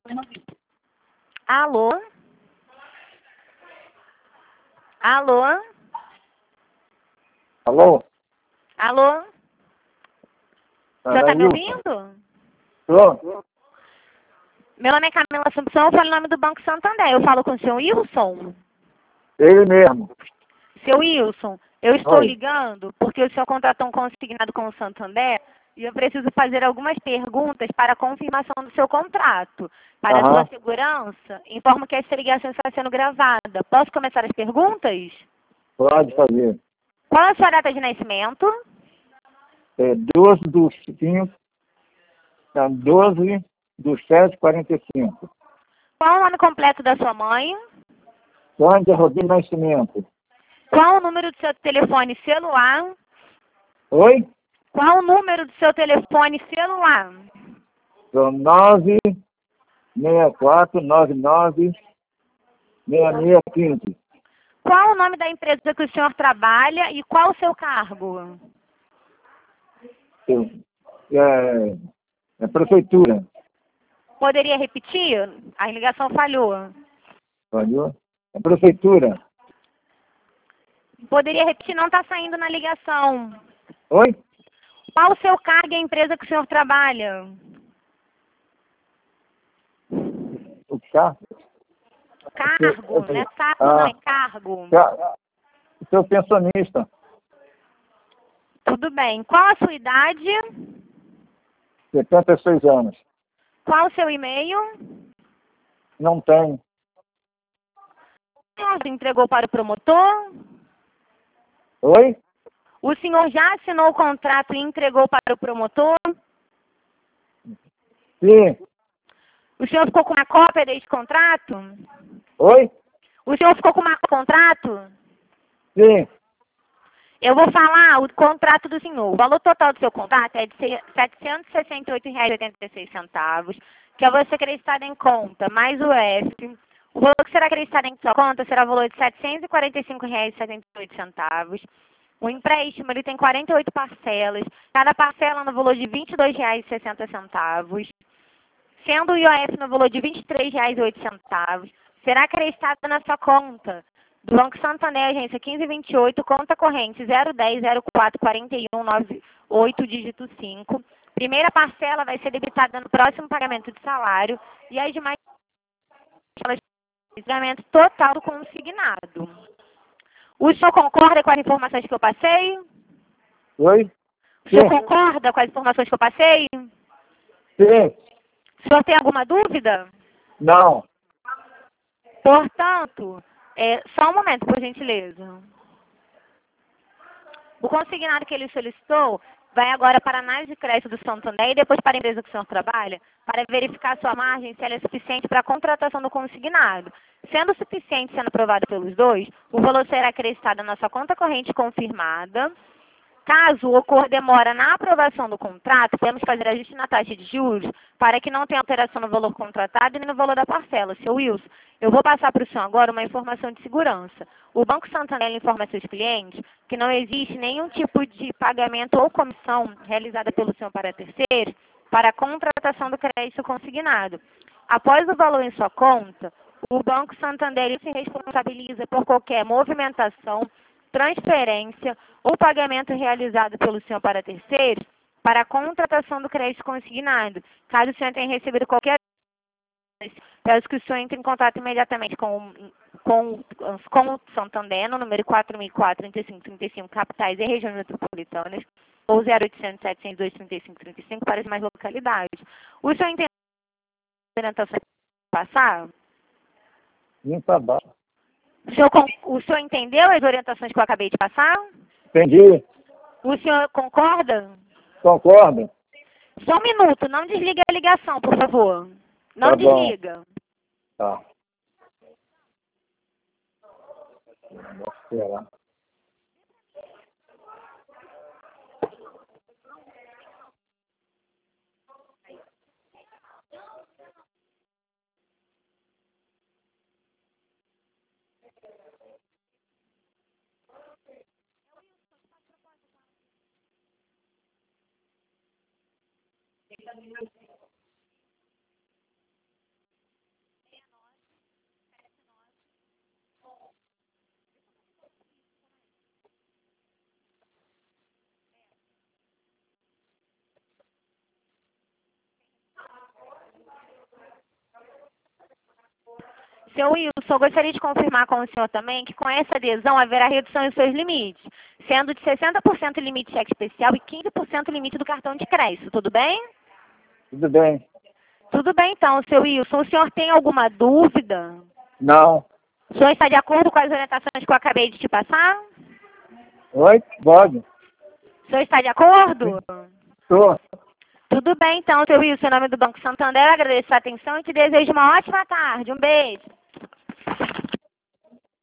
Alô? Alô? Alô? Alô? O senhor tá me ouvindo? Tô. Meu nome é Camila Assumpção, eu falo em nome do Banco Santander. Eu falo com o senhor Wilson. Ele mesmo. Seu Wilson, eu estou Oi. ligando porque o senhor contratou um consignado com o Santander e eu preciso fazer algumas perguntas para a confirmação do seu contrato. Para a sua segurança, informo que esta ligação está sendo gravada. Posso começar as perguntas? Pode fazer. Qual é a sua data de nascimento? 12 do 5, 12 do 7:45. Qual o nome completo da sua mãe? Cândia Rodrigo Nascimento. Qual o número do seu telefone celular? Oi? Qual o número do seu telefone celular? São 964996615. Qual o nome da empresa que o senhor trabalha e qual o seu cargo? É prefeitura. Poderia repetir? A ligação falhou. Valeu? É prefeitura. Poderia repetir? Não está saindo na ligação. Oi? Qual o seu cargo e a empresa que o senhor trabalha? O carro? Cargo, não é saco, não, é cargo. Sou pensionista. Tudo bem. Qual a sua idade? 76 anos. Qual o seu e-mail? Não tem. O senhor entregou para o promotor? Oi? O senhor já assinou o contrato e entregou para o promotor? Sim. O senhor ficou com uma cópia deste contrato? Oi? O senhor ficou com uma contrato? Sim. Eu vou falar o contrato do senhor. O valor total do seu contrato é de R$ 768,86, que é você acreditado em conta, mais o F. O valor que será acreditado em sua conta será o valor de R$ 745,78. O empréstimo ele tem 48 parcelas, cada parcela no valor de R$ 22,60, sendo o IOF no valor de R$ 23,08. Será acreditado na sua conta do Banco Santander, agência 1528, conta corrente 010044198, dígito 5. Primeira parcela vai ser debitada no próximo pagamento de salário e as demais parcelas pagamento total do consignado. O senhor concorda com as informações que eu passei? Oi? O senhor concorda com as informações que eu passei? Sim. O senhor tem alguma dúvida? Não. Portanto, só um momento, por gentileza. O consignado que ele solicitou vai agora para a análise de crédito do Santander e depois para a empresa que o senhor trabalha, para verificar a sua margem, se ela é suficiente para a contratação do consignado. Sendo suficiente, sendo aprovado pelos dois, o valor será acrescentado na sua conta corrente confirmada. Caso ocorra demora na aprovação do contrato, temos que fazer ajuste na taxa de juros para que não tenha alteração no valor contratado e no valor da parcela. Seu Wilson, eu vou passar para o senhor agora uma informação de segurança. O Banco Santander informa a seus clientes que não existe nenhum tipo de pagamento ou comissão realizada pelo senhor para terceiros para a contratação do crédito consignado. Após o valor em sua conta, o Banco Santander se responsabiliza por qualquer movimentação, transferência ou pagamento realizado pelo senhor para terceiros para a contratação do crédito consignado. Caso o senhor tenha recebido qualquer, peço que o senhor entre em contato imediatamente com o Santander, no número 4004-3535, capitais e regiões metropolitanas, ou 0800 702 3535 para as mais localidades. O senhor entendeu a orientação passar? Vim para baixo. O senhor entendeu as orientações que eu acabei de passar? Entendi. O senhor concorda? Concorda? Só um minuto, não desligue a ligação, por favor. Não Tá bom. desliga. Tá. Vou esperar. Seu Wilson, eu gostaria de confirmar com o senhor também que com essa adesão haverá redução em seus limites, sendo de 60% limite cheque especial e 15% limite do cartão de crédito, tudo bem? Tudo bem. Tudo bem então, seu Wilson. O senhor tem alguma dúvida? Não. O senhor está de acordo com as orientações que eu acabei de te passar? Oi? Pode? O senhor está de acordo? Tô. Tudo bem então, seu Wilson. Em nome do Banco Santander, agradeço a atenção e te desejo uma ótima tarde. Um beijo.